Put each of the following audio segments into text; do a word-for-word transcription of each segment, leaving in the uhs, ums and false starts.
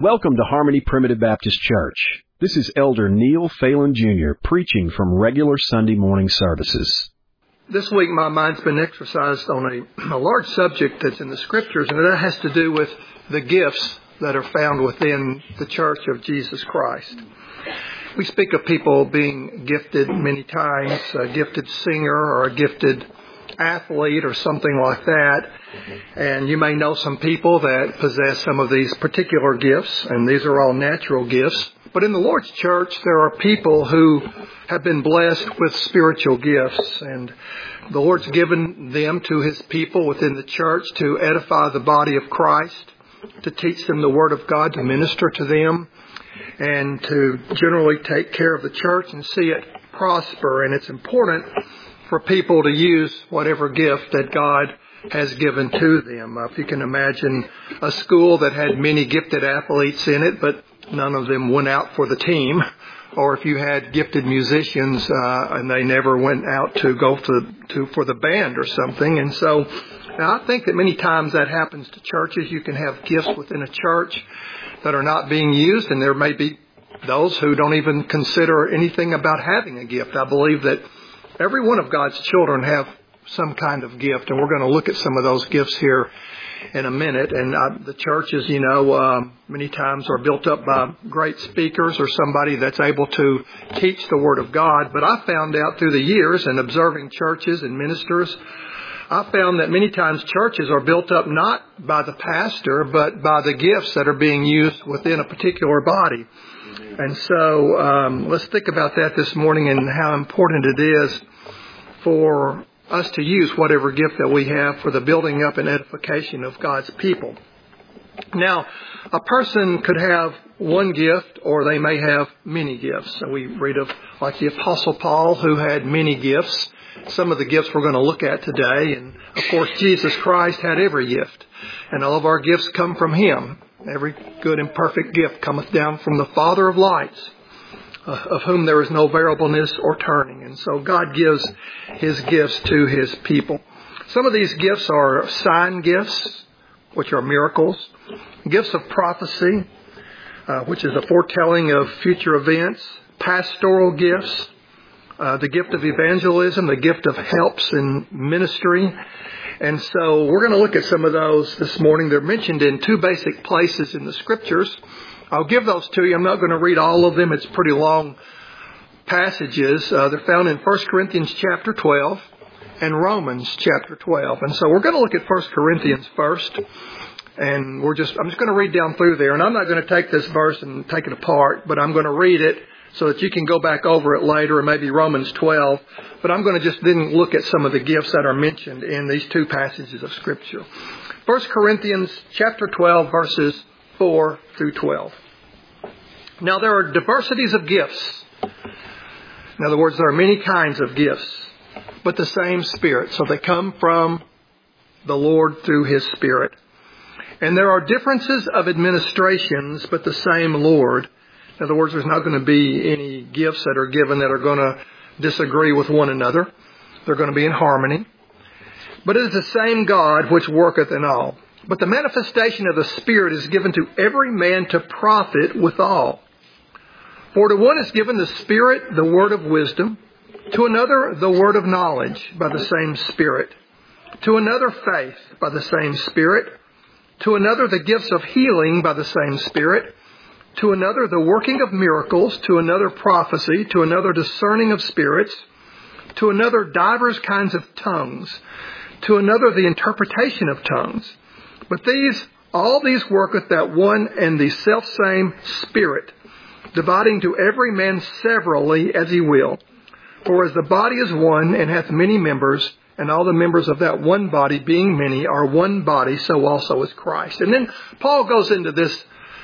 Welcome to Harmony Primitive Baptist Church. This is Elder Neil Phelan Junior preaching from regular Sunday morning services. This week my mind's been exercised on a, a large subject that's in the Scriptures, and that has to do with the gifts that are found within the Church of Jesus Christ. We speak of people being gifted many times, a gifted singer or a gifted athlete or something like that. And you may know some people that possess some of these particular gifts, and these are all natural gifts. But in the Lord's church, there are people who have been blessed with spiritual gifts, and the Lord's given them to His people within the church to edify the body of Christ, to teach them the Word of God, to minister to them, and to generally take care of the church and see it prosper. And it's important for people to use whatever gift that God has given to them. Uh, if you can imagine a school that had many gifted athletes in it, but none of them went out for the team, or if you had gifted musicians uh, and they never went out to go to, to for the band or something. And so now I think that many times that happens to churches. You can have gifts within a church that are not being used, and there may be those who don't even consider anything about having a gift. I believe that every one of God's children have some kind of gift, and we're going to look at some of those gifts here in a minute. And uh, the churches, you know, uh, many times are built up by great speakers or somebody that's able to teach the Word of God. But I found out through the years and observing churches and ministers, I found that many times churches are built up not by the pastor, but by the gifts that are being used within a particular body. And so um, let's think about that this morning and how important it is for us to use whatever gift that we have for the building up and edification of God's people. Now, a person could have one gift, or they may have many gifts. So we read of like the Apostle Paul, who had many gifts. Some of the gifts we're going to look at today. And of course, Jesus Christ had every gift, and all of our gifts come from Him. Every good and perfect gift cometh down from the Father of lights, uh, of whom there is no variableness or turning. And so God gives His gifts to His people. Some of these gifts are sign gifts, which are miracles. Gifts of prophecy, uh, which is a foretelling of future events. Pastoral gifts. Uh, the gift of evangelism, the gift of helps in ministry. And so we're going to look at some of those this morning. They're mentioned in two basic places in the Scriptures. I'll give those to you. I'm not going to read all of them. It's pretty long passages. Uh, they're found in First Corinthians chapter twelve and Romans chapter twelve. And so we're going to look at First Corinthians first. And we're just, I'm just going to read down through there. And I'm not going to take this verse and take it apart, but I'm going to read it so that you can go back over it later, or maybe Romans twelve. But I'm going to just then look at some of the gifts that are mentioned in these two passages of Scripture. First Corinthians chapter twelve, verses four through twelve. Now there are diversities of gifts. In other words, there are many kinds of gifts, but the same Spirit. So they come from the Lord through His Spirit. And there are differences of administrations, but the same Lord. In other words, there's not going to be any gifts that are given that are going to disagree with one another. They're going to be in harmony. But it is the same God which worketh in all. But the manifestation of the Spirit is given to every man to profit withal. For to one is given the Spirit the word of wisdom, to another the word of knowledge by the same Spirit, to another faith by the same Spirit, to another the gifts of healing by the same Spirit, to another the working of miracles, to another prophecy, to another discerning of spirits, to another divers kinds of tongues, to another the interpretation of tongues. But these, all these worketh that one and the selfsame Spirit, dividing to every man severally as he will. For as the body is one and hath many members, and all the members of that one body, being many, are one body, so also is Christ. And then Paul goes into this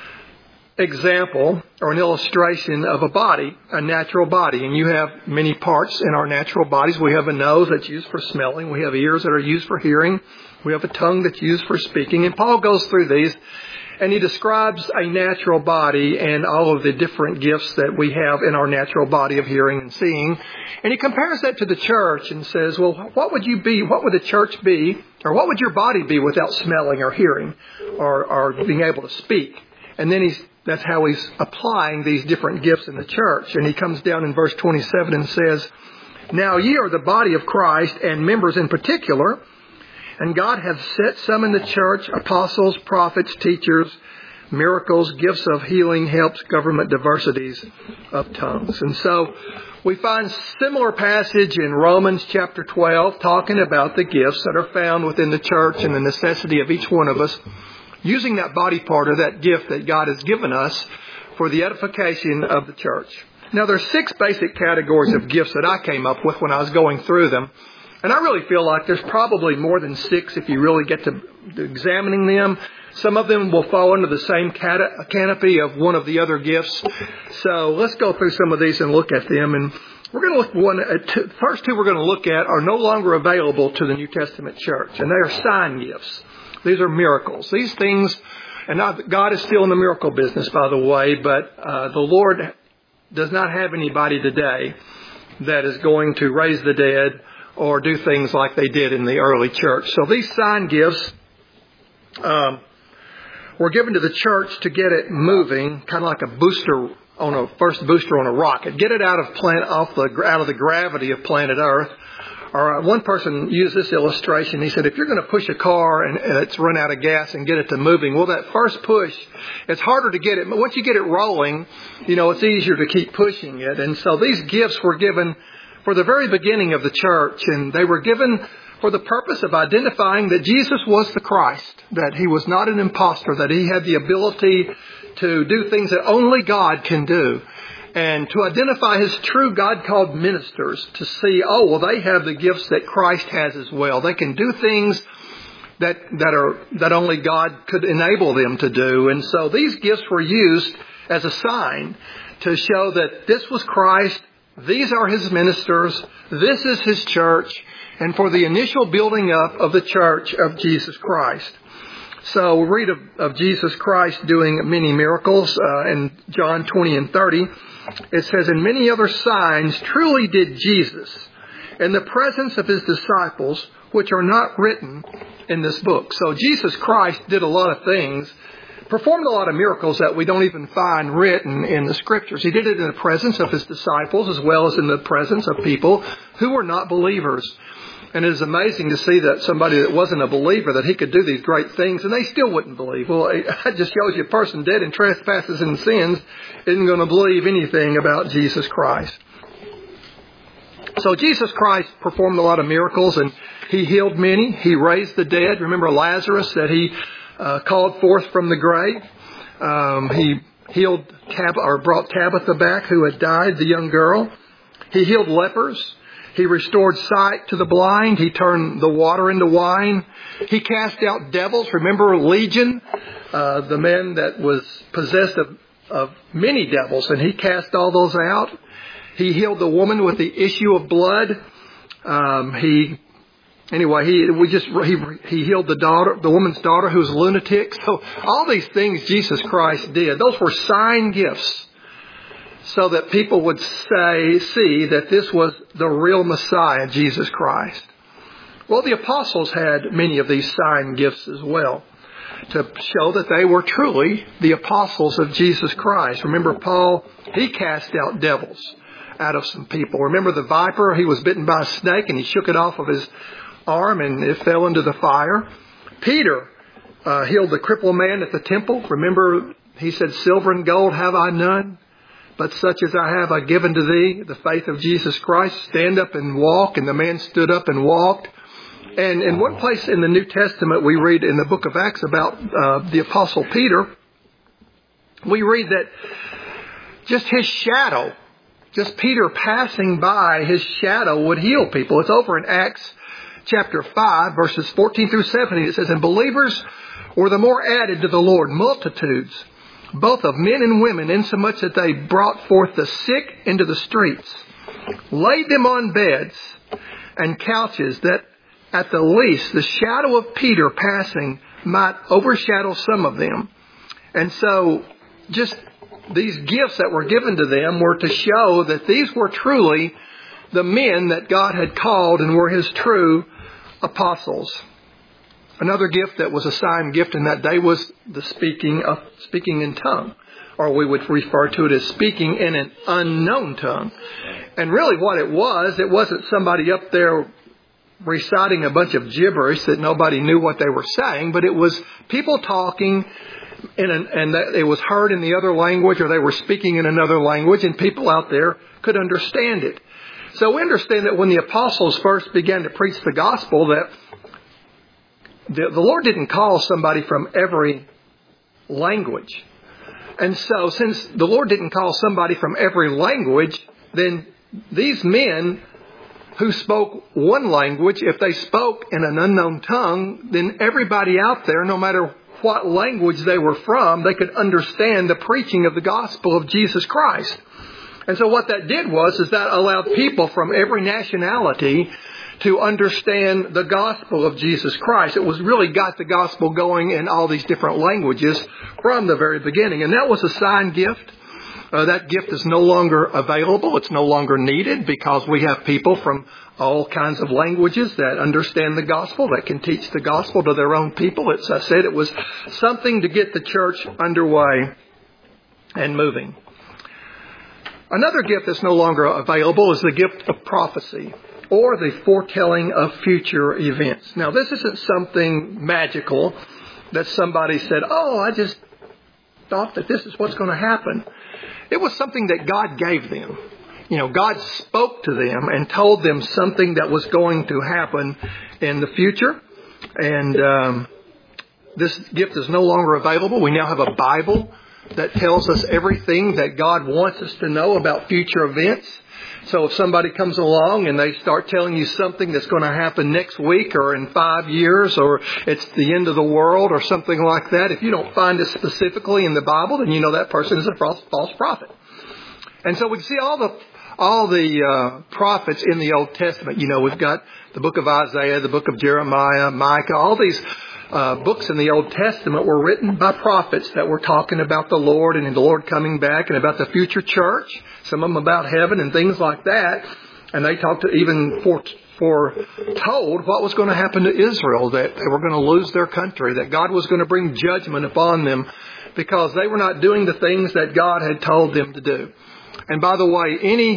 example or an illustration of a body, a natural body. And you have many parts in our natural bodies. We have a nose that's used for smelling. We have ears that are used for hearing. We have a tongue that's used for speaking. And Paul goes through these, and he describes a natural body and all of the different gifts that we have in our natural body of hearing and seeing. And he compares that to the church and says, well, what would you be, what would the church be, or what would your body be without smelling or hearing or, or being able to speak? And then he That's how he's applying these different gifts in the church. And he comes down in verse twenty-seven and says, "Now ye are the body of Christ, and members in particular. And God hath set some in the church, apostles, prophets, teachers, miracles, gifts of healing, helps, government, diversities of tongues." And so we find similar passage in Romans chapter twelve talking about the gifts that are found within the church and the necessity of each one of us using that body part or that gift that God has given us for the edification of the church. Now, there's six basic categories of gifts that I came up with when I was going through them. And I really feel like there's probably more than six if you really get to, to examining them. Some of them will fall under the same cat- canopy of one of the other gifts. So let's go through some of these and look at them. And we're going to look one. Uh, two, first two we're going to look at are no longer available to the New Testament church, and they are sign gifts. These are miracles. These things, and not, God is still in the miracle business, by the way, but uh, the Lord does not have anybody today that is going to raise the dead or do things like they did in the early church. So these sign gifts um, were given to the church to get it moving, kind of like a booster on a first booster on a rocket, get it out of planet off the out of the gravity of planet Earth. Or one person used this illustration. He said, if you're going to push a car and it's run out of gas and get it to moving, well, that first push, it's harder to get it. But once you get it rolling, you know, it's easier to keep pushing it. And so these gifts were given for the very beginning of the church, and they were given for the purpose of identifying that Jesus was the Christ, that he was not an imposter, that he had the ability to do things that only God can do. And to identify his true God-called ministers, to see, oh, well, they have the gifts that Christ has as well. They can do things that that are that only God could enable them to do. And so these gifts were used as a sign to show that this was Christ, these are his ministers, this is his church, and for the initial building up of the church of Jesus Christ. So we read of, of Jesus Christ doing many miracles uh, in John twenty and thirty. It says, "And many other signs truly did Jesus in the presence of his disciples, which are not written in this book." So Jesus Christ did a lot of things, performed a lot of miracles that we don't even find written in the Scriptures. He did it in the presence of his disciples as well as in the presence of people who were not believers. And it is amazing to see that somebody that wasn't a believer, that he could do these great things, and they still wouldn't believe. Well, it just shows you a person dead in trespasses and sins isn't going to believe anything about Jesus Christ. So Jesus Christ performed a lot of miracles, and he healed many. He raised the dead. Remember Lazarus that he uh, called forth from the grave? Um, he healed Tab- or brought Tabitha back, who had died, the young girl. He healed lepers. He restored sight to the blind. He turned the water into wine. He cast out devils. Remember Legion, uh, the man that was possessed of, of many devils, and he cast all those out. He healed the woman with the issue of blood. Um, he, anyway, he we just he he healed the daughter, the woman's daughter, who was a lunatic. So all these things Jesus Christ did, those were sign gifts, so that people would say, see that this was the real Messiah, Jesus Christ. Well, the apostles had many of these sign gifts as well, to show that they were truly the apostles of Jesus Christ. Remember Paul, he cast out devils out of some people. Remember the viper, he was bitten by a snake and he shook it off of his arm and it fell into the fire. Peter uh, healed the crippled man at the temple. Remember, he said, "Silver and gold have I none, but such as I have I given to thee, the faith of Jesus Christ. Stand up and walk." And the man stood up and walked. And in one place in the New Testament, we read in the book of Acts about uh, the Apostle Peter. We read that just his shadow, just Peter passing by, his shadow would heal people. It's over in Acts chapter five, verses fourteen through seventeen. It says, "And believers were the more added to the Lord, multitudes, both of men and women, insomuch that they brought forth the sick into the streets, laid them on beds and couches, that at the least the shadow of Peter passing might overshadow some of them." And so just these gifts that were given to them were to show that these were truly the men that God had called and were his true apostles. Another gift that was a sign gift in that day was the speaking of speaking in tongue, or we would refer to it as speaking in an unknown tongue. And really what it was, it wasn't somebody up there reciting a bunch of gibberish that nobody knew what they were saying, but it was people talking in an, and that it was heard in the other language, or they were speaking in another language, and people out there could understand it. So we understand that when the apostles first began to preach the gospel, that the, the Lord didn't call somebody from every language. And so since the Lord didn't call somebody from every language, then these men who spoke one language, if they spoke in an unknown tongue, then everybody out there, no matter what language they were from, they could understand the preaching of the gospel of Jesus Christ. And so what that did was, is that allowed people from every nationality to understand the gospel of Jesus Christ. It was really got the gospel going in all these different languages from the very beginning. And that was a sign gift. Uh, that gift is no longer available. It's no longer needed because we have people from all kinds of languages that understand the gospel, that can teach the gospel to their own people. As I said, it was something to get the church underway and moving. Another gift that's no longer available is the gift of prophecy, or the foretelling of future events. Now, this isn't something magical that somebody said, oh, I just thought that this is what's going to happen. It was something that God gave them. You know, God spoke to them and told them something that was going to happen in the future. And um, this gift is no longer available. We now have a Bible that tells us everything that God wants us to know about future events. So if somebody comes along and they start telling you something that's going to happen next week or in five years or it's the end of the world or something like that, if you don't find it specifically in the Bible, then you know that person is a false, false prophet. And so we see all the all the uh, prophets in the Old Testament. You know, we've got the book of Isaiah, the book of Jeremiah, Micah, all these Uh, books in the Old Testament were written by prophets that were talking about the Lord and the Lord coming back and about the future church. Some of them about heaven and things like that. And they talked to even for, foretold what was going to happen to Israel, that they were going to lose their country, that God was going to bring judgment upon them because they were not doing the things that God had told them to do. And by the way, any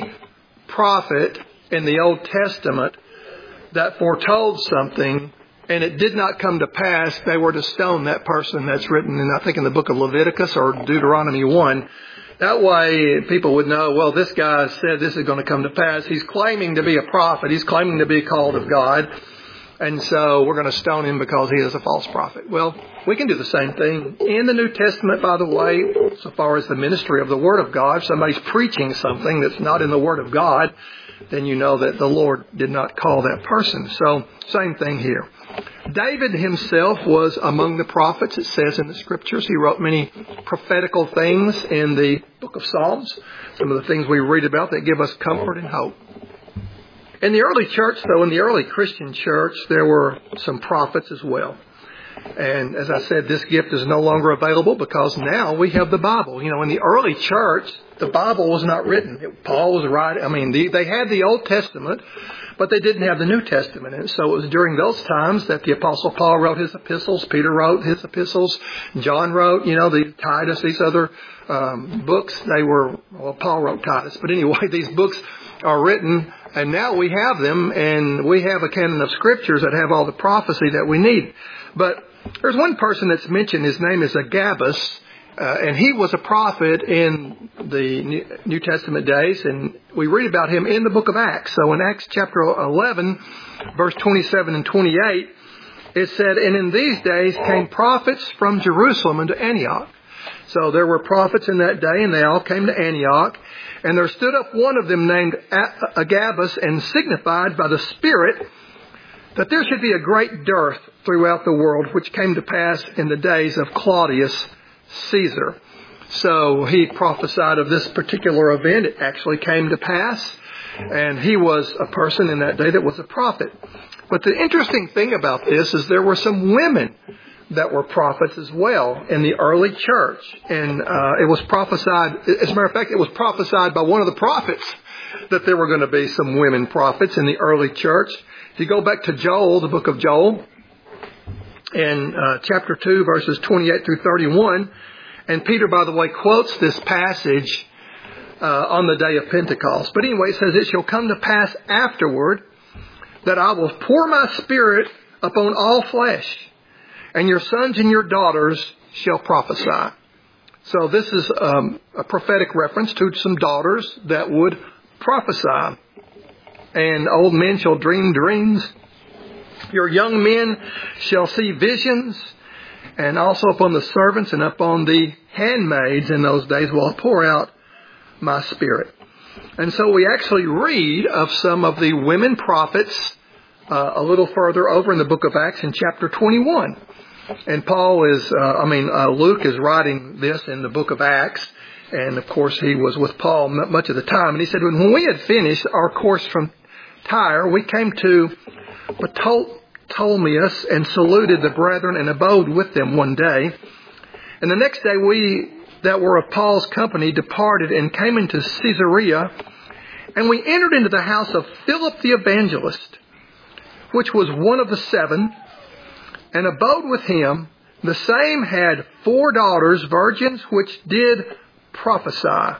prophet in the Old Testament that foretold something and it did not come to pass, they were to stone that person. That's written in, I think, in the book of Leviticus or Deuteronomy one. That way people would know, well, this guy said this is going to come to pass. He's claiming to be a prophet. He's claiming to be called of God. And so we're going to stone him because he is a false prophet. Well, we can do the same thing in the New Testament, by the way, so far as the ministry of the Word of God. If somebody's preaching something that's not in the Word of God, then you know that the Lord did not call that person. So, same thing here. David himself was among the prophets, it says in the Scriptures. He wrote many prophetical things in the book of Psalms. Some of the things we read about that give us comfort and hope. In the early church, though, in the early Christian church, there were some prophets as well. And as I said, this gift is no longer available because now we have the Bible. You know, in the early church, the Bible was not written. Paul was writing. I mean, the, they had the Old Testament, but they didn't have the New Testament. And so it was during those times that the Apostle Paul wrote his epistles, Peter wrote his epistles, John wrote, you know, the Titus, these other um, books. They were, well, Paul wrote Titus. But anyway, these books are written, and now we have them, and we have a canon of Scriptures that have all the prophecy that we need. But there's one person that's mentioned. His name is Agabus, uh, and he was a prophet in the New Testament days, and we read about him in the book of Acts. So in Acts chapter eleven, verse twenty-seven and twenty-eight, it said, "And in these days came prophets from Jerusalem unto Antioch." So there were prophets in that day, and they all came to Antioch. And there stood up one of them named Agabus, and signified by the Spirit that there should be a great dearth throughout the world, which came to pass in the days of Claudius Caesar. So he prophesied of this particular event. It actually came to pass. And he was a person in that day that was a prophet. But the interesting thing about this is there were some women that were prophets as well in the early church. And uh, it was prophesied, as a matter of fact, it was prophesied by one of the prophets that there were going to be some women prophets in the early church. If you go back to Joel, the book of Joel, in uh, chapter two, verses twenty-eight through thirty-one, And Peter, by the way, quotes this passage uh, on the day of Pentecost. But anyway, it says, "It shall come to pass afterward that I will pour my Spirit upon all flesh, and your sons and your daughters shall prophesy." So this is um, a prophetic reference to some daughters that would prophesy. "And old men shall dream dreams. Your young men shall see visions. And also upon the servants and upon the handmaids in those days will I pour out my Spirit." And so we actually read of some of the women prophets uh, a little further over in the book of Acts in chapter twenty-one. And Paul is, uh, I mean, uh, Luke is writing this in the book of Acts. And of course he was with Paul much of the time. And he said, when we had finished our course from Tyre, we came to Ptolemais and saluted the brethren and abode with them one day. And the next day we that were of Paul's company departed and came into Caesarea. And we entered into the house of Philip the evangelist, which was one of the seven, and abode with him. The same had four daughters, virgins, which did prophesy.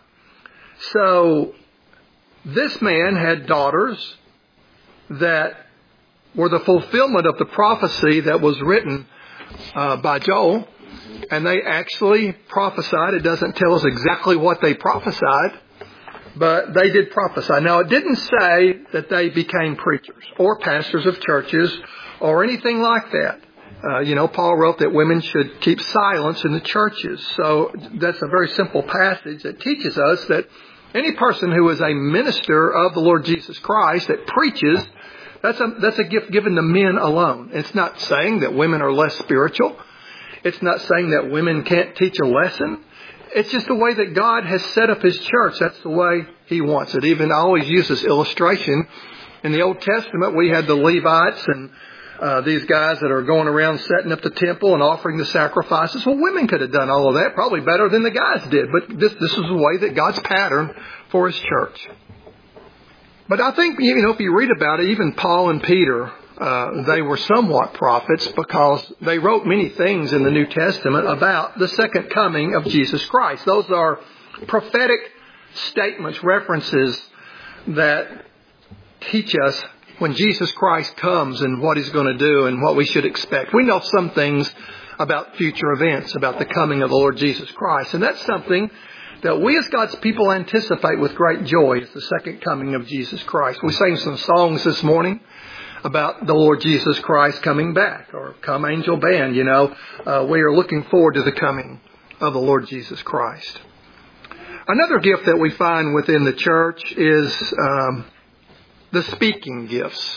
So this man had daughters that were the fulfillment of the prophecy that was written uh, by Joel. And they actually prophesied. It doesn't tell us exactly what they prophesied, but they did prophesy. Now, it didn't say that they became preachers or pastors of churches or anything like that. Uh, you know, Paul wrote that women should keep silence in the churches. So that's a very simple passage that teaches us that any person who is a minister of the Lord Jesus Christ that preaches, that's a, that's a gift given to men alone. It's not saying that women are less spiritual. It's not saying that women can't teach a lesson. It's just the way that God has set up His church. That's the way He wants it. Even I always use this illustration. In the Old Testament, we had the Levites and uh, these guys that are going around setting up the temple and offering the sacrifices. Well, women could have done all of that probably better than the guys did. But this, this is the way that God's patterned for His church. But I think, you know, if you read about it, even Paul and Peter, uh, they were somewhat prophets because they wrote many things in the New Testament about the second coming of Jesus Christ. Those are prophetic statements, references that teach us when Jesus Christ comes and what He's going to do and what we should expect. We know some things about future events, about the coming of the Lord Jesus Christ. And that's something that we as God's people anticipate with great joy, is the second coming of Jesus Christ. We sang some songs this morning about the Lord Jesus Christ coming back, or Come Angel Band, you know. Uh, we are looking forward to the coming of the Lord Jesus Christ. Another gift that we find within the church is um, the speaking gifts.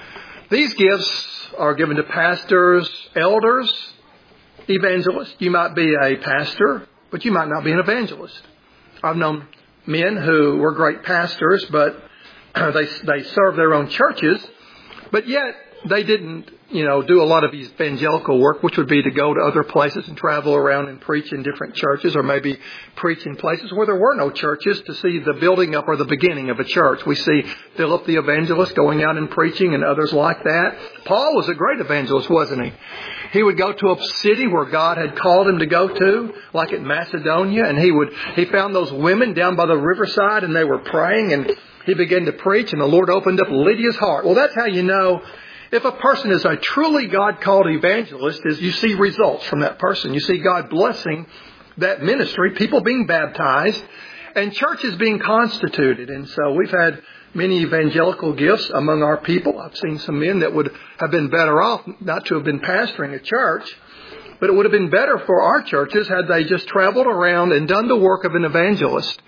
These gifts are given to pastors, elders, evangelists. You might be a pastor, but you might not be an evangelist. I've known men who were great pastors, but they they served their own churches, but yet they didn't, you know, do a lot of evangelical work, which would be to go to other places and travel around and preach in different churches, or maybe preach in places where there were no churches to see the building up or the beginning of a church. We see Philip the evangelist going out and preaching and others like that. Paul was a great evangelist, wasn't he? He would go to a city where God had called him to go to, like at Macedonia, and he would he found those women down by the riverside and they were praying, and he began to preach, and the Lord opened up Lydia's heart. Well, that's how you know if a person is a truly God-called evangelist, is you see results from that person. You see God blessing that ministry, people being baptized, and churches being constituted. And so we've had many evangelical gifts among our people. I've seen some men that would have been better off not to have been pastoring a church, but it would have been better for our churches had they just traveled around and done the work of an evangelist.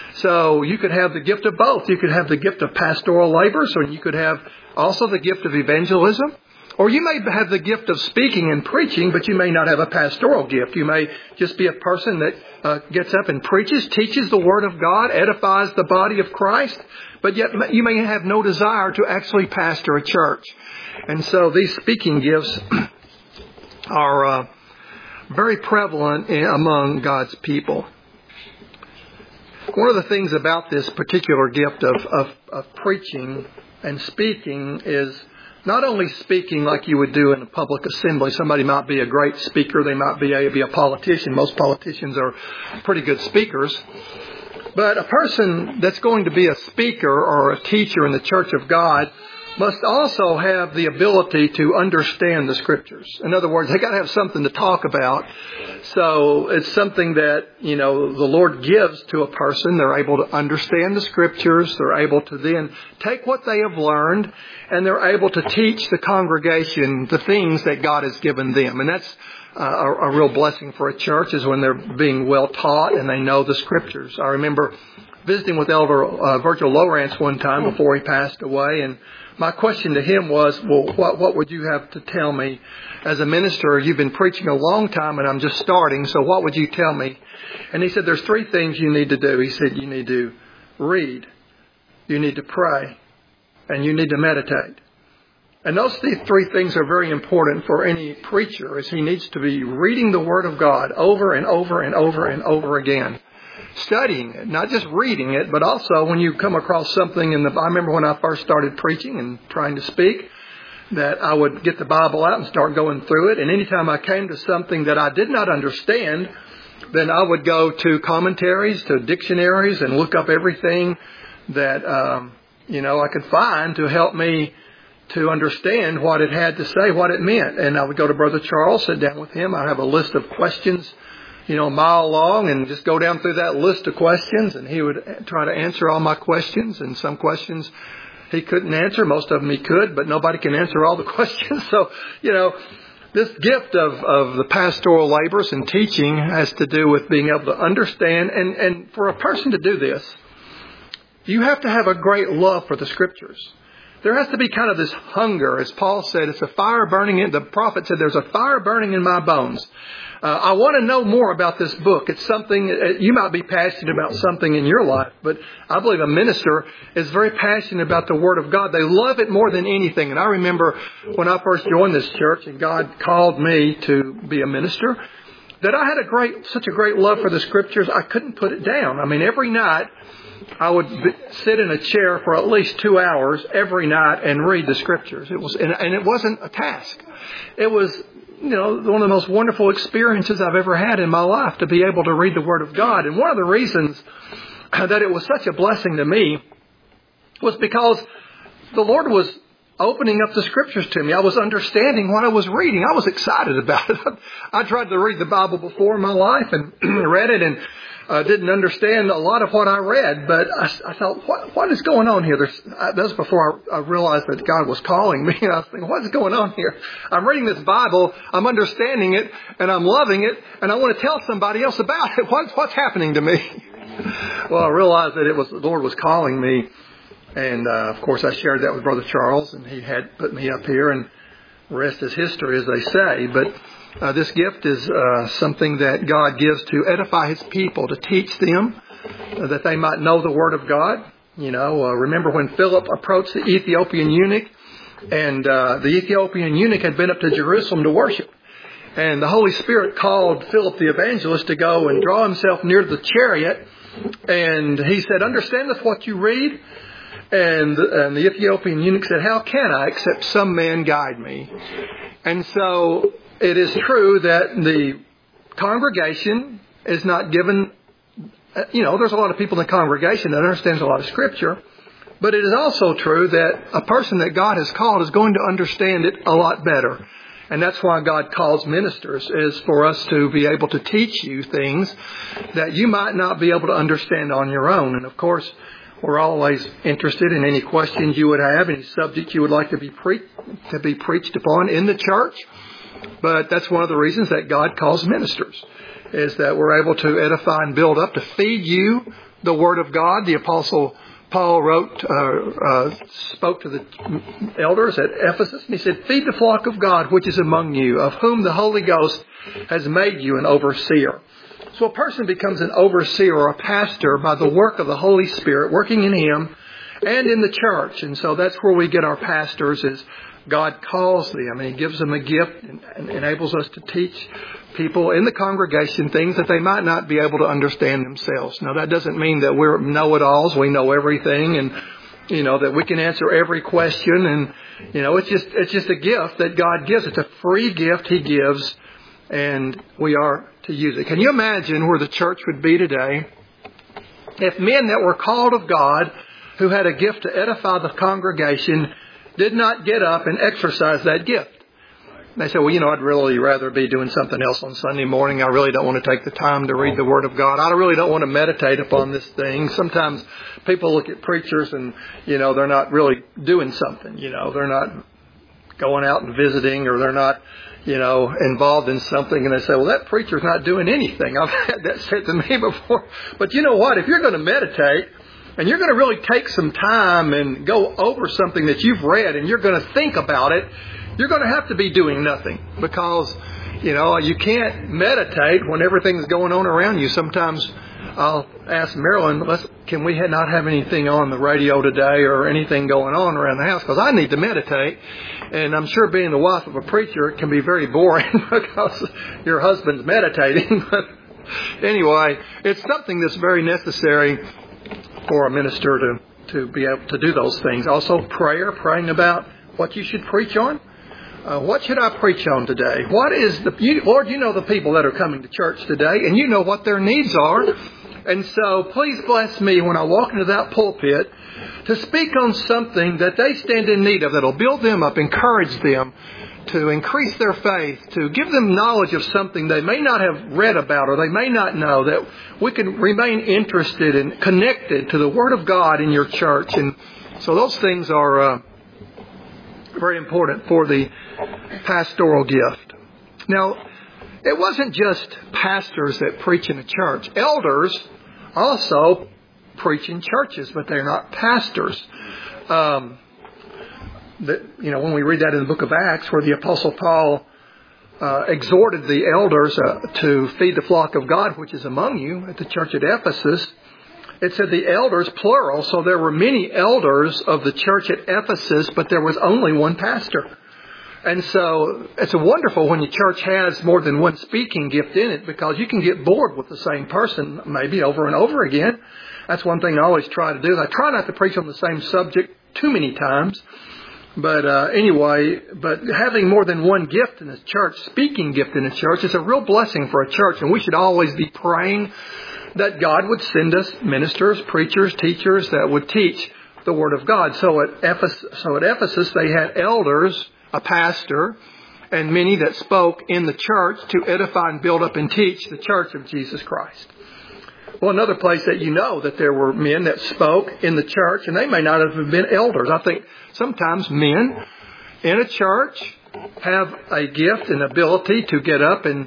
So you could have the gift of both. You could have the gift of pastoral labors, or you could have also the gift of evangelism. Or you may have the gift of speaking and preaching, but you may not have a pastoral gift. You may just be a person that uh, gets up and preaches, teaches the Word of God, edifies the body of Christ, but yet you may have no desire to actually pastor a church. And so these speaking gifts are uh, very prevalent in, among God's people. One of the things about this particular gift of, of, of preaching and speaking is not only speaking like you would do in a public assembly. Somebody might be a great speaker. They might be a, be a politician. Most politicians are pretty good speakers. But a person that's going to be a speaker or a teacher in the Church of God must also have the ability to understand the Scriptures. In other words, they got to have something to talk about. So it's something that, you know, the Lord gives to a person. They're able to understand the Scriptures. They're able to then take what they have learned, and they're able to teach the congregation the things that God has given them. And that's uh, a, a real blessing for a church, is when they're being well taught and they know the Scriptures. I remember visiting with Elder uh, Virgil Lowrance one time before he passed away, and my question to him was, well, what, what would you have to tell me as a minister? You've been preaching a long time and I'm just starting, so what would you tell me? And he said, there's three things you need to do. He said, you need to read, you need to pray, and you need to meditate. And those three things are very important for any preacher, as he needs to be reading the Word of God over and over and over and over again. Studying it, not just reading it, but also when you come across something in the, I remember when I first started preaching and trying to speak, that I would get the Bible out and start going through it. And anytime I came to something that I did not understand, then I would go to commentaries, to dictionaries, and look up everything that, um, you know, I could find to help me to understand what it had to say, what it meant. And I would go to Brother Charles, sit down with him. I have a list of questions, you know, a mile long, and just go down through that list of questions, and he would try to answer all my questions. And some questions he couldn't answer. Most of them he could, but nobody can answer all the questions. So, you know, this gift of, of the pastoral labors and teaching has to do with being able to understand. And, and for a person to do this, you have to have a great love for the Scriptures. There has to be kind of this hunger. As Paul said, it's a fire burning in, the prophet said, there's a fire burning in my bones. Uh, I want to know more about this book. It's something, uh, you might be passionate about something in your life, but I believe a minister is very passionate about the Word of God. They love it more than anything. And I remember when I first joined this church and God called me to be a minister, that I had a great, such a great love for the Scriptures, I couldn't put it down. I mean, every night I would be, sit in a chair for at least two hours every night and read the Scriptures. It was, and, and it wasn't a task. It was, you know, one of the most wonderful experiences I've ever had in my life, to be able to read the Word of God. And one of the reasons that it was such a blessing to me was because the Lord was opening up the Scriptures to me. I was understanding what I was reading. I was excited about it. I tried to read the Bible before in my life and read it, and I uh, didn't understand a lot of what I read, but I, I thought, what, what is going on here? There's, uh, that was before I, I realized that God was calling me. And I was thinking, what's going on here? I'm reading this Bible, I'm understanding it, and I'm loving it, and I want to tell somebody else about it. What's, what's happening to me? Well, I realized that it was the Lord was calling me, and uh, of course I shared that with Brother Charles, and he had put me up here, and the rest is history, as they say. But Uh, this gift is uh, something that God gives to edify His people, to teach them uh, that they might know the Word of God. You know, uh, remember when Philip approached the Ethiopian eunuch, and uh, the Ethiopian eunuch had been up to Jerusalem to worship. And the Holy Spirit called Philip the evangelist to go and draw himself near the chariot. And he said, understandeth what you read? And, and the Ethiopian eunuch said, how can I, except some man guide me? And so it is true that the congregation is not given, you know, there's a lot of people in the congregation that understands a lot of Scripture, but it is also true that a person that God has called is going to understand it a lot better. And that's why God calls ministers, is for us to be able to teach you things that you might not be able to understand on your own. And of course, we're always interested in any questions you would have, any subject you would like to be pre- to be preached upon in the church. But that's one of the reasons that God calls ministers, is that we're able to edify and build up, to feed you the Word of God. The Apostle Paul wrote, uh, uh, spoke to the elders at Ephesus, and he said, feed the flock of God which is among you, of whom the Holy Ghost has made you an overseer. So a person becomes an overseer or a pastor by the work of the Holy Spirit working in him and in the church. And so that's where we get our pastors, is God calls them, and He gives them a gift and, and enables us to teach people in the congregation things that they might not be able to understand themselves. Now, that doesn't mean that we're know-it-alls. We know everything, and you know, that we can answer every question. And, you know, it's just it's just a gift that God gives. It's a free gift He gives, and we are to use it. Can you imagine where the church would be today if men that were called of God, who had a gift to edify the congregation, did not get up and exercise that gift? They say, well, you know, I'd really rather be doing something else on Sunday morning. I really don't want to take the time to read the Word of God. I really don't want to meditate upon this thing. Sometimes people look at preachers and, you know, they're not really doing something. You know, they're not going out and visiting, or they're not, you know, involved in something. And they say, well, that preacher's not doing anything. I've had that said to me before. But you know what? If you're going to meditate, and you're going to really take some time and go over something that you've read, and you're going to think about it, you're going to have to be doing nothing, because, you know, you can't meditate when everything's going on around you. Sometimes I'll ask Marilyn, Let's, can we not have anything on the radio today or anything going on around the house? Because I need to meditate. And I'm sure being the wife of a preacher, it can be very boring because your husband's meditating. But anyway, it's something that's very necessary for a minister to, to be able to do those things. Also, prayer, praying about what you should preach on. Uh, what should I preach on today? What is the you, Lord, you know the people that are coming to church today, and you know what their needs are. And so please bless me when I walk into that pulpit to speak on something that they stand in need of, that will build them up, encourage them to increase their faith, to give them knowledge of something they may not have read about or they may not know, that we can remain interested and connected to the Word of God in your church. And so those things are uh, very important for the pastoral gift. Now, it wasn't just pastors that preach in a church. Elders also preach in churches, but they're not pastors. Um, the, you know, when we read that in the book of Acts, where the Apostle Paul uh, exhorted the elders uh, to feed the flock of God, which is among you, at the church at Ephesus, it said the elders, plural, so there were many elders of the church at Ephesus, but there was only one pastor. And so it's wonderful when your church has more than one speaking gift in it, because you can get bored with the same person maybe over and over again. That's one thing I always try to do. I try not to preach on the same subject too many times. But uh, anyway, but having more than one gift in a church, speaking gift in a church, is a real blessing for a church. And we should always be praying that God would send us ministers, preachers, teachers that would teach the Word of God. So at Ephesus, so at Ephesus they had elders, a pastor, and many that spoke in the church to edify and build up and teach the church of Jesus Christ. Well, another place that you know that there were men that spoke in the church, and they may not have been elders. I think sometimes men in a church have a gift and ability to get up and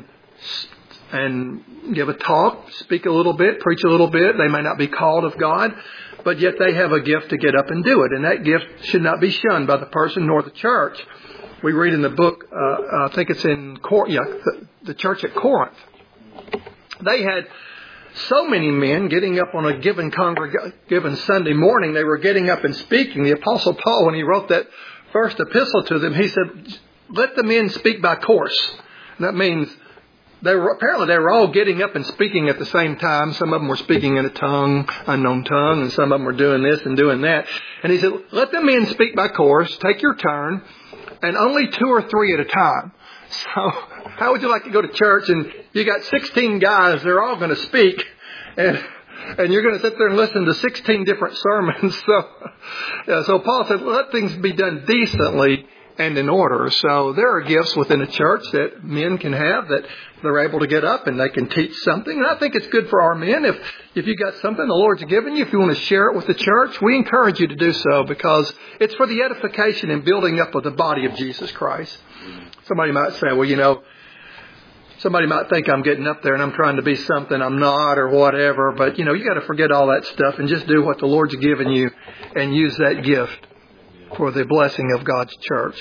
and give a talk, speak a little bit, preach a little bit. They may not be called of God, but yet they have a gift to get up and do it. And that gift should not be shunned by the person nor the church. We read in the book, uh, I think it's in Cor- yeah, the, the church at Corinth. They had so many men getting up on a given congreg- given Sunday morning. They were getting up and speaking. The Apostle Paul, when he wrote that first epistle to them, he said, let the men speak by course. And that means they were apparently they were all getting up and speaking at the same time. Some of them were speaking in a tongue, unknown tongue, and some of them were doing this and doing that. And he said, let the men speak by course, take your turn, and only two or three at a time. So how would you like to go to church and you got sixteen guys, they're all going to speak, and and you're going to sit there and listen to sixteen different sermons. So, yeah, so Paul said, let things be done decently and in order. So there are gifts within a church that men can have, that they're able to get up and they can teach something. And I think it's good for our men. If if you got something the Lord's given you, if you want to share it with the church, we encourage you to do so, because it's for the edification and building up of the body of Jesus Christ. Somebody might say, well, you know, somebody might think I'm getting up there and I'm trying to be something I'm not or whatever. But, you know, you got to forget all that stuff and just do what the Lord's given you and use that gift for the blessing of God's church.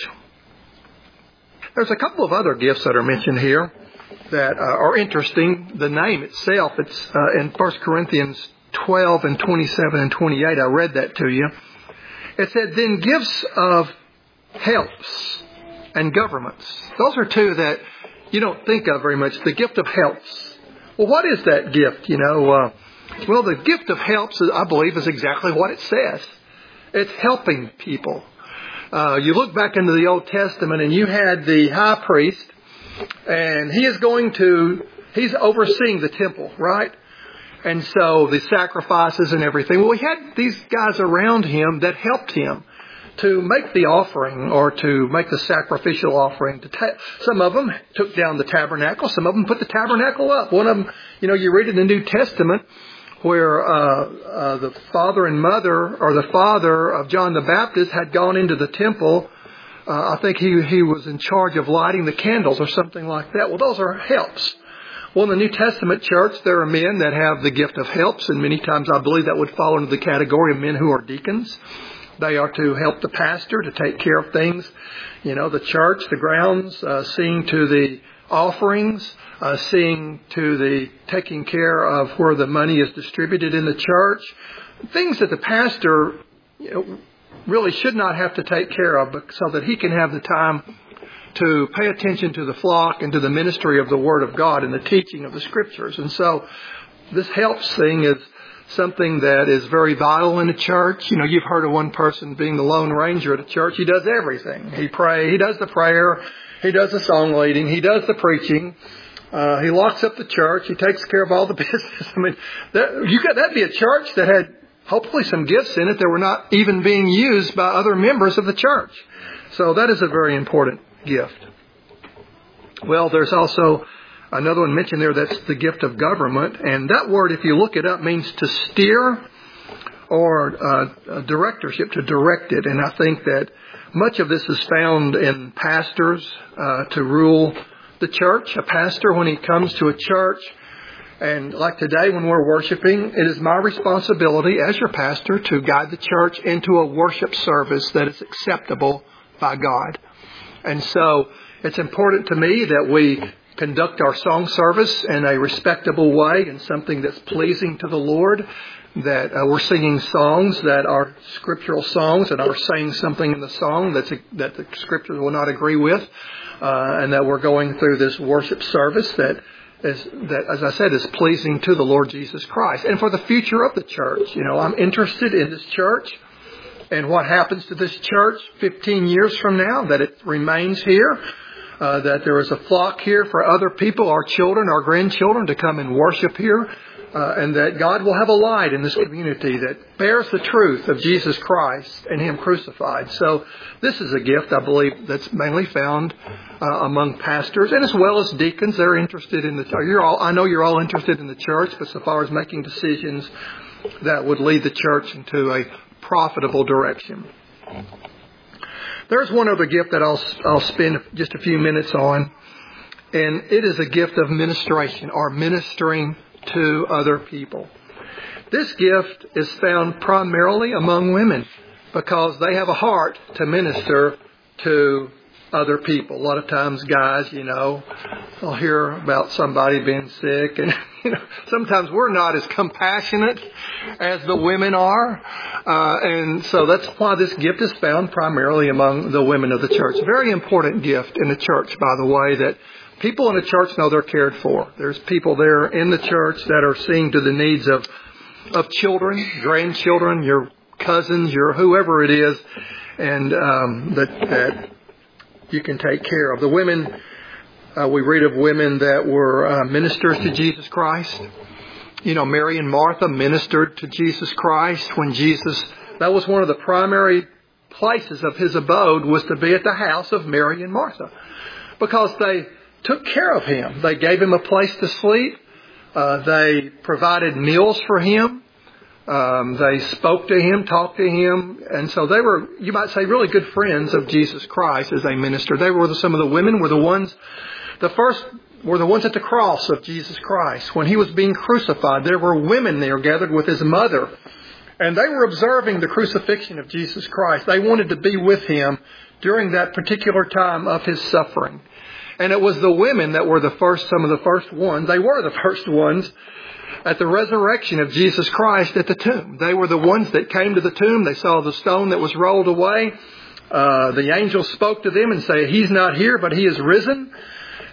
There's a couple of other gifts that are mentioned here that uh, are interesting. The name itself, it's uh, in First Corinthians twelve and twenty-seven and twenty-eight. I read that to you. It said, then gifts of helps and governments. Those are two that you don't think of very much. The gift of helps. Well, what is that gift? You know, uh, well, the gift of helps, I believe, is exactly what it says. It's helping people. Uh, you look back into the Old Testament and you had the high priest, and he is going to, he's overseeing the temple, right? And so the sacrifices and everything. Well, he had these guys around him that helped him to make the offering or to make the sacrificial offering. To ta- some of them took down the tabernacle. Some of them put the tabernacle up. One of them, you know, you read in the New Testament where uh, uh, the father and mother, or the father of John the Baptist, had gone into the temple. Uh, I think he, he was in charge of lighting the candles or something like that. Well, those are helps. Well, in the New Testament church, there are men that have the gift of helps, and many times I believe that would fall into the category of men who are deacons. They are to help the pastor to take care of things, you know, the church, the grounds, uh, seeing to the offerings, uh, seeing to the taking care of where the money is distributed in the church. Things that the pastor, you know, really should not have to take care of, but so that he can have the time to pay attention to the flock and to the ministry of the Word of God and the teaching of the Scriptures. And so this helps thing is something that is very vital in a church. You know, you've heard of one person being the Lone Ranger at a church. He does everything. He pray. He does the prayer. He does the song leading. He does the preaching. Uh, he locks up the church. He takes care of all the business. I mean, that, you got that'd be a church that had hopefully some gifts in it that were not even being used by other members of the church. So that is a very important gift. Well, there's also another one mentioned there, that's the gift of government. And that word, if you look it up, means to steer or uh, directorship, to direct it. And I think that much of this is found in pastors uh, to rule the church. A pastor, when he comes to a church, and like today when we're worshiping, it is my responsibility as your pastor to guide the church into a worship service that is acceptable by God. And so it's important to me that we conduct our song service in a respectable way and something that's pleasing to the Lord, that uh, we're singing songs that are scriptural songs and are saying something in the song that's a, that the Scriptures will not agree with, uh, and that we're going through this worship service that is, that, as I said, is pleasing to the Lord Jesus Christ. And for the future of the church, you know, I'm interested in this church and what happens to this church fifteen years from now, that it remains here, uh, that there is a flock here for other people, our children, our grandchildren, to come and worship here, uh, and that God will have a light in this community that bears the truth of Jesus Christ and Him crucified. So this is a gift, I believe, that's mainly found uh, among pastors, and as well as deacons. They're interested in the church. You're all, I know you're all interested in the church, but so far as making decisions that would lead the church into a profitable direction. There's one other gift that I'll I'll spend just a few minutes on, and it is a gift of ministration, or ministering to other people. This gift is found primarily among women because they have a heart to minister to other people. A lot of times guys, you know, I'll hear about somebody being sick, and you know, sometimes we're not as compassionate as the women are. Uh, and so that's why this gift is found primarily among the women of the church. Very important gift in the church, by the way, that people in the church know they're cared for. There's people there in the church that are seeing to the needs of, of children, grandchildren, your cousins, your whoever it is, and um, that, that you can take care of. The women, uh, we read of women that were uh, ministers to Jesus Christ. You know, Mary and Martha ministered to Jesus Christ when Jesus, that was one of the primary places of His abode, was to be at the house of Mary and Martha, because they took care of Him. They gave Him a place to sleep. Uh, they provided meals for Him. Um, they spoke to Him, talked to Him. And so they were, you might say, really good friends of Jesus Christ as they ministered. They were the, some of the women were the ones, the first were the ones at the cross of Jesus Christ. When He was being crucified, there were women there gathered with His mother. And they were observing the crucifixion of Jesus Christ. They wanted to be with Him during that particular time of His suffering. And it was the women that were the first, some of the first ones. They were the first ones at the resurrection of Jesus Christ at the tomb. They were the ones that came to the tomb. They saw the stone that was rolled away. Uh, the angel spoke to them and said, "He's not here, but He is risen."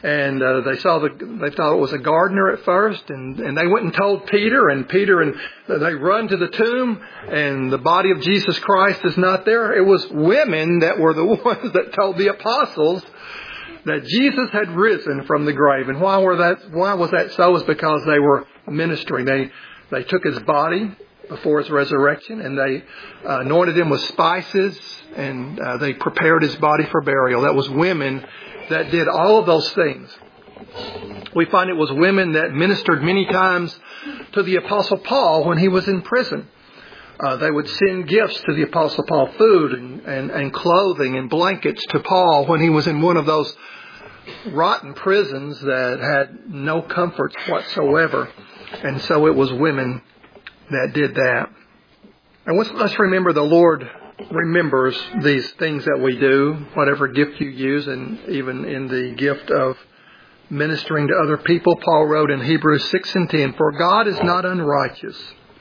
And uh, they saw the, they thought it was a gardener at first, and, and they went and told Peter, and Peter and they run to the tomb, and the body of Jesus Christ is not there. It was women that were the ones that told the apostles that Jesus had risen from the grave. And why were that? Why was that so? It was because they were ministering. They they took his body before his resurrection, and they uh, anointed him with spices, and uh, they prepared his body for burial. That was women that did all of those things. We find it was women that ministered many times to the Apostle Paul when he was in prison. Uh, they would send gifts to the Apostle Paul, food and, and, and clothing and blankets to Paul when he was in one of those rotten prisons that had no comforts whatsoever. And so it was women that did that. And let's, let's remember the Lord remembers these things that we do, whatever gift you use, and even in the gift of ministering to other people. Paul wrote in Hebrews six and ten, "For God is not unrighteous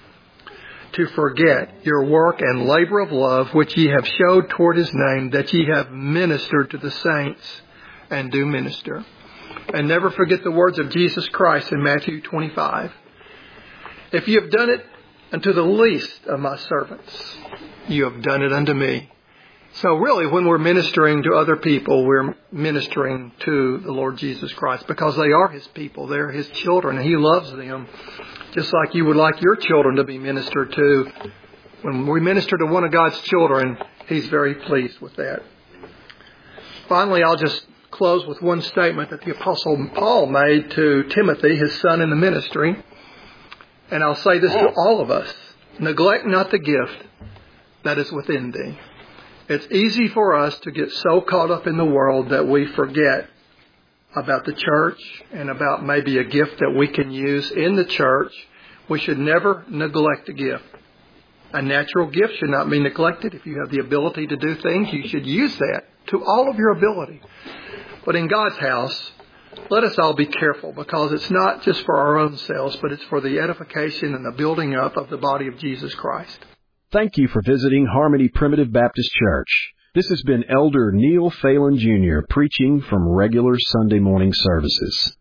to forget your work and labor of love, which ye have showed toward his name, that ye have ministered to the saints and do minister." And never forget the words of Jesus Christ in Matthew twenty-five. "If you have done it unto the least of my servants, you have done it unto me." So really, when we're ministering to other people, we're ministering to the Lord Jesus Christ, because they are his people. They're his children, and he loves them just like you would like your children to be ministered to. When we minister to one of God's children, he's very pleased with that. Finally, I'll just close with one statement that the Apostle Paul made to Timothy, his son in the ministry. And I'll say this to all of us: neglect not the gift that is within thee. It's easy for us to get so caught up in the world that we forget about the church and about maybe a gift that we can use in the church. We should never neglect a gift. A natural gift should not be neglected. If you have the ability to do things, you should use that to all of your ability. But in God's house, let us all be careful, because it's not just for our own selves, but it's for the edification and the building up of the body of Jesus Christ. Thank you for visiting Harmony Primitive Baptist Church. This has been Elder Neil Phelan Junior preaching from regular Sunday morning services.